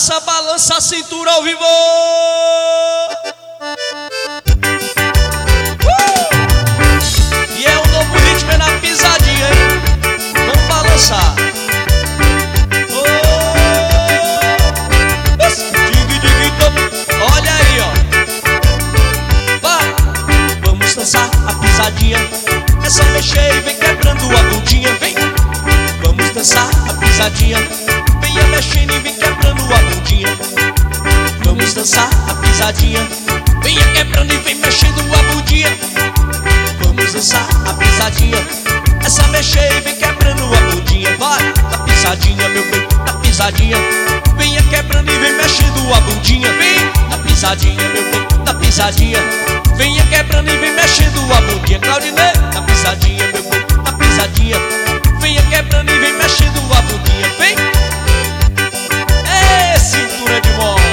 Balança, balança a cintura ao vivo. E é o novo ritmo, é na pisadinha, hein? Vamos balançar. Olha aí, ó. Vai. Vamos dançar a pisadinha. É só mexer e vem quebrando a bundinha. Vem. Vamos dançar a pisadinha. Venha mexendo e vem quebrando a bundinha. Vamos dançar a pisadinha. Venha quebrando e vem mexendo a bundinha. Vamos dançar a pisadinha. É só mexer e vem quebrando a bundinha. Vai, na pisadinha, meu bem, na pisadinha. Venha quebrando e vem mexendo a bundinha. Vem, na pisadinha, meu bem, na pisadinha. Venha quebrando e vem mexendo a bundinha. Claudinei, na pisadinha, meu bem, na pisadinha. Venha quebrando e vem mexendo a bundinha. Vem. É cintura de mola.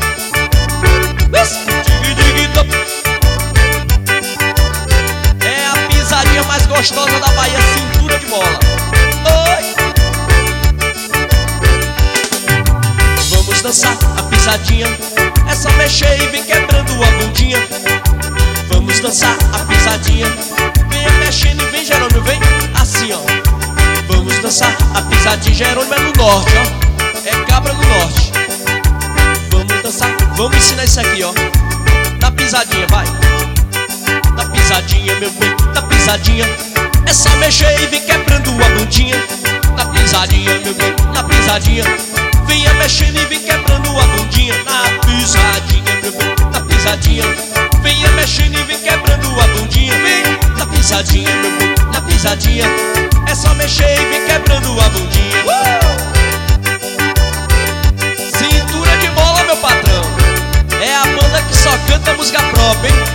É a pisadinha mais gostosa da Bahia, cintura de mola. Oi. Vamos dançar a pisadinha. É só mexer e vem quebrando a bundinha. Vamos dançar a pisadinha. Venha mexendo e vem, Jerônimo, vem assim, ó. Vamos dançar a pisadinha. Jerônimo é no norte, ó. É cabra no norte. Vamos dançar, vamos ensinar isso aqui, ó. Na pisadinha, vai. Na pisadinha, meu bem, na pisadinha. É só mexer e vem quebrando a bundinha. Na pisadinha, meu bem, na pisadinha. Venha mexendo e vem quebrando a bundinha. Na pisadinha, meu bem, na pisadinha. Venha mexendo e vem quebrando a bundinha. Vem, na pisadinha, meu bem, na pisadinha. É só mexer e vem quebrando a bundinha. Cintura de mola, meu patrão. É a banda que só canta música própria, hein?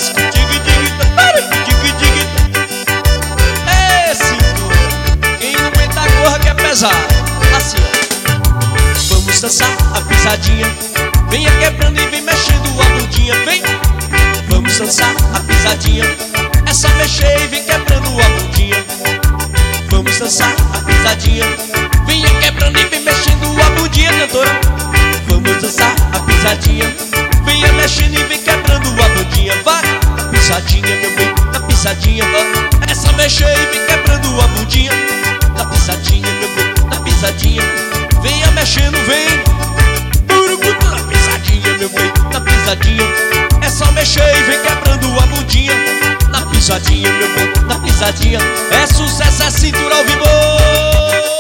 É cintura. Quem não aguenta a corra que é pesado. Assim, ó. Vamos dançar a pisadinha. Venha quebrando e vem mexendo a bundinha. Vem. Vamos dançar a pisadinha. É só mexer e vem quebrando a bundinha. Vamos dançar a pisadinha. Venha quebrando e vem mexendo a bundinha, cantora. Vamos dançar a pisadinha. Venha mexendo e vem quebrando a bundinha. Vai, na pisadinha, meu bem, na pisadinha. É só mexer e vem quebrando a bundinha. Na pisadinha, meu bem, na pisadinha. Venha mexendo, vem. Na pisadinha, meu bem, na pisadinha. É só mexer e vem quebrando a bundinha. Na pisadinha, meu bem, na pisadinha. É sucesso, é cintura ao vivo.